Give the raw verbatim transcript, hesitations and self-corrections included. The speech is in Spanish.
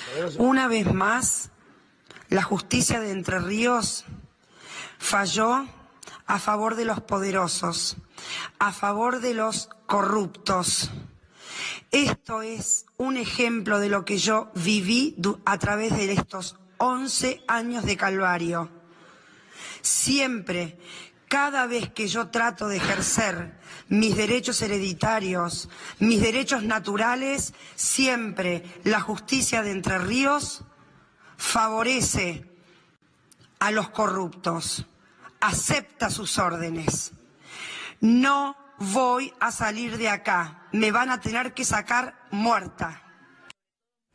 Una vez más, la justicia de Entre Ríos falló a favor de los poderosos, a favor de los corruptos. Esto es un ejemplo de lo que yo viví a través de estos once años de calvario. Siempre, cada vez que yo trato de ejercer mis derechos hereditarios, mis derechos naturales, siempre la justicia de Entre Ríos favorece a los corruptos, acepta sus órdenes. No voy a salir de acá, me van a tener que sacar muerta.